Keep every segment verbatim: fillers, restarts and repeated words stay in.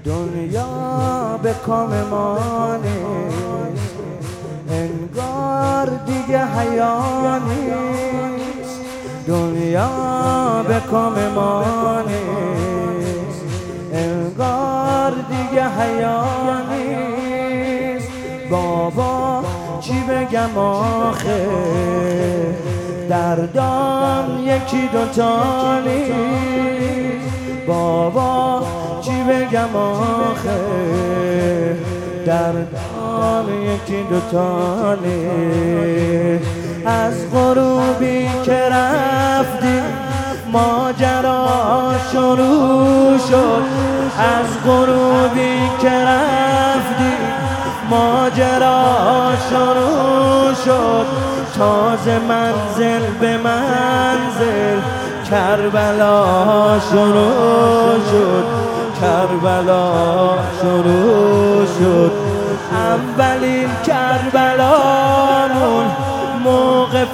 دنیا به کام ما نیست، انگار دیگه حیا نیست. دنیا به کام ما نیست، انگار دیگه حیا نیست. بابا چی بگم آخه، دردام یکی دوتا نیست. بابا چی بگم آخه، دردام یکی دوتا نیست. از غروبی که رفتی ماجرا شروع شد، از غروبی که رفتی ماجرا شروع شد. تازه منزل به منزل کربلا شروع شد، کربلا شروع شد. اولین کربلامون موقف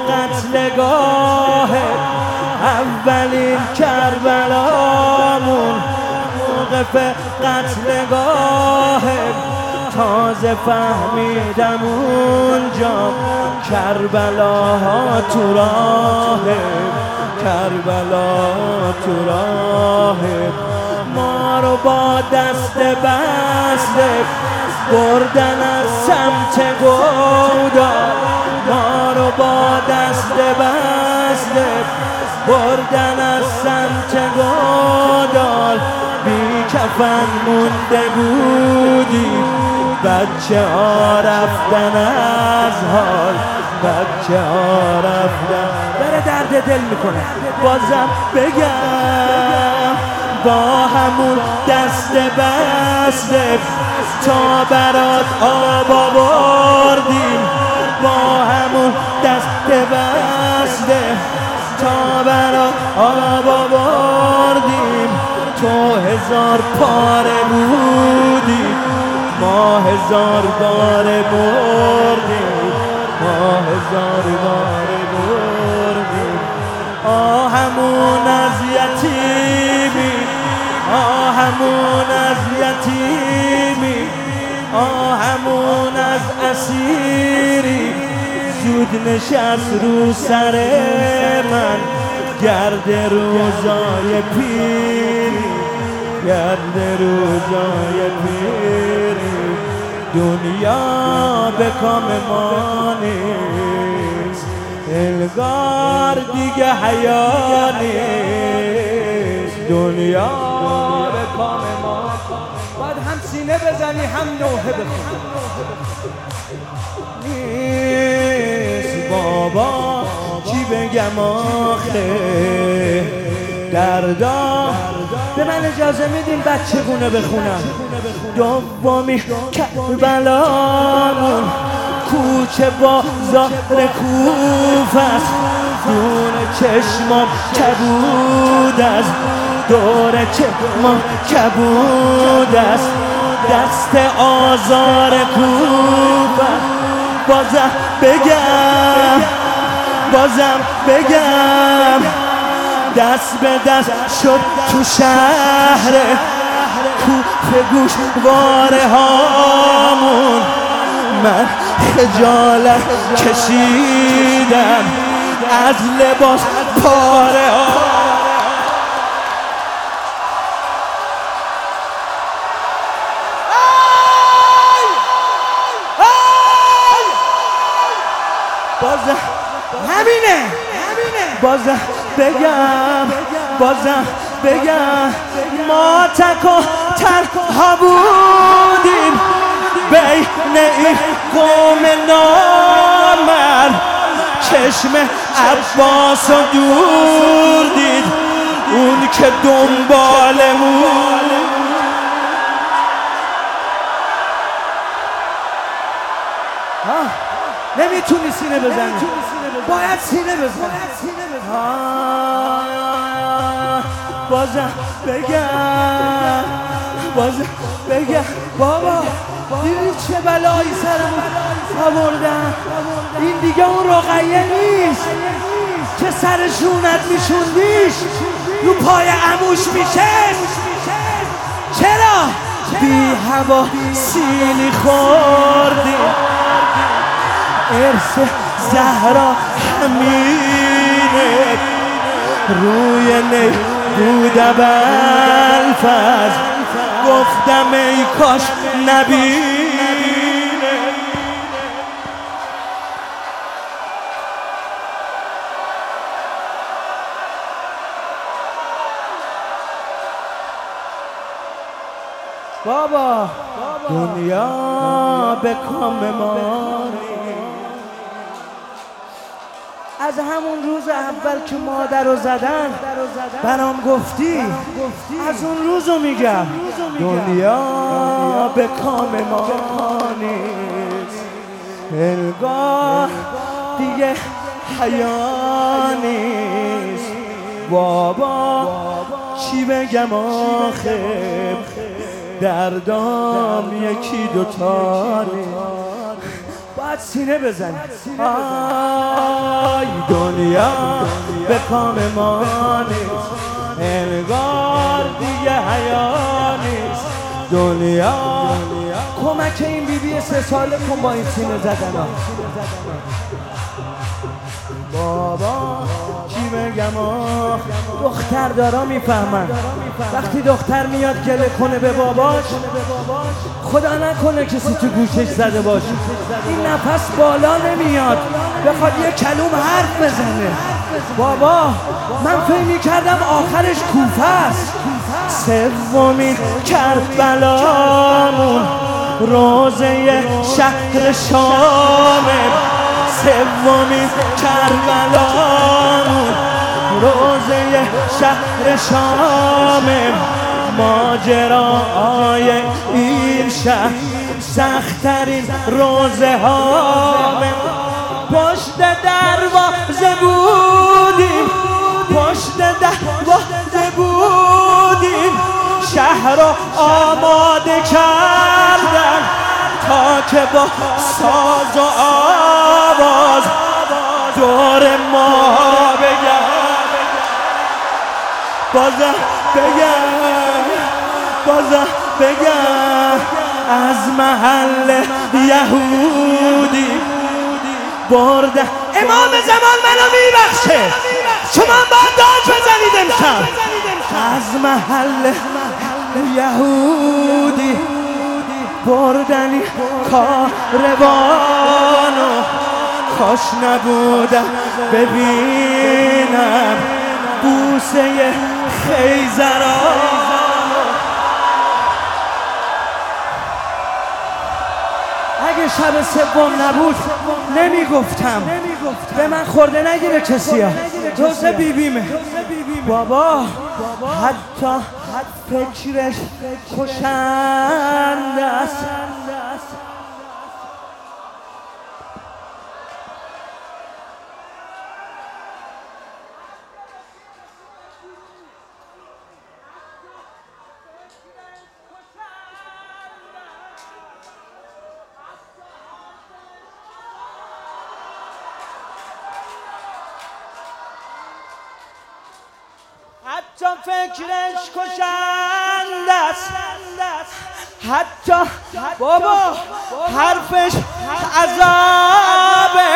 قتلگاهه، اولین کربلامون موقف قتلگاهه. تازه فهمیدم اونجا کربلا تو راهه، کربلا تو راهه. ما رو با دست بسته بردن از سمت گودال، ما رو با دست بسته بردن از سمت گودال. بی کفن مونده بودیم، بچه ها رفتن از حال، بچه ها رفتن. داره درد دل میکنه. بازم بگم با همون دست بسته تا برات آب آوردیم، با همون دست بسته تا برات آب آوردیم. تو هزار پاره بودی، ما هزار باره بردیم، ما هزار باره بردیم. آهمون از یتیمی، آهمون از یتیمی، آهمون از اسیری. زود نشست رو سر من گرد روزای پیری، گرد روزای پیری. دنیا به کام ما نیست، انگار دیگه حیا نیست. دنیا به کام ما. باید هم سینه بزنی هم نوحه بخونی نیست. بابا چی بگم آخه، دردا. به من اجازه میدین بچه گونه بخونم؟ دومی کربلامون کوچه بازار کوفه است، دور چشمام کبود است، دور چشمام کبود است. دست آزار کوفه. بازم بگم، بازم بگم دست به دست شد تو شهر کوفه گوشواره هامون. من خجالت کشیدم از لباس پاره ها. بازم همینه، بازم بگم، بازم بگم ما تک و تنها بودیم بین این قوم نامرد. چشم عباس رو دور دید، اون که دنبالمون. نمیتونی سینه بزنی، باید سینه بزنی. بازم بگم، بازم بگم بابا دیدی چه بلایی سرمون آوردن؟ این دیگه اون رقیه نیست که سر شونت میشوندیش رو پای عموش میشه. چرا؟ بی هوا سیلی خوردیم، ارث زهرا همینه، روی نی بوده بلفز، گفتم ای کاش نبینه. بابا دنیا به کام ما از همون روز اول که مادر رو زدن برام گفتی، از اون روزو میگم دنیا به کام ما نیست، انگار دیگه حیا نیست. بابا چی بگم آخه، دردام یکی دوتا نیست، باید سینه بزنی. آی دنیا به کام ما نیست، انگار دیگه حیا نیست. دنیا کمک این بیبی سه ساله کن با این سینه زدن ها. بابا چی بگم آخ، دختر دارا میفهمن وقتی دختر میاد گله کنه به باباش، خدا نکنه کسی تو گوشش زده باشه، این نفس بالا نمیاد بخواد یه کلوم حرف بزنه. بابا من فکر میکردم آخرش کوفه است. سومین کربلامون روزه شهر شامه، سومین کربلامون روزه شهر شامه، ماجرای این شهر سخت‌ترین روزه هامه. پشت دروازه بودیم، پشت دروازه بودیم، شهر رو آماده کردن تا که با ساز و آواز دور ما بگم، بازم بگم، بازم بگم از محل یهودی برده. امام زمان منو میبخشه، شما با داد بزنید امشب. از محل یهودی بردنی کاروانو، کاش نبودم ببینم بوسه خیزرانو. اگه شب سوم نبود نمیگفتم، به من خورده نگیره کسی ها، روز بیبیمه. بابا حتی فکرش کشنده است. حتی فکرش کشنده است، حتی بابا حرفش عذابه،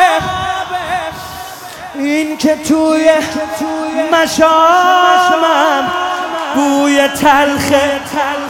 این که توی مشامم بوی تلخ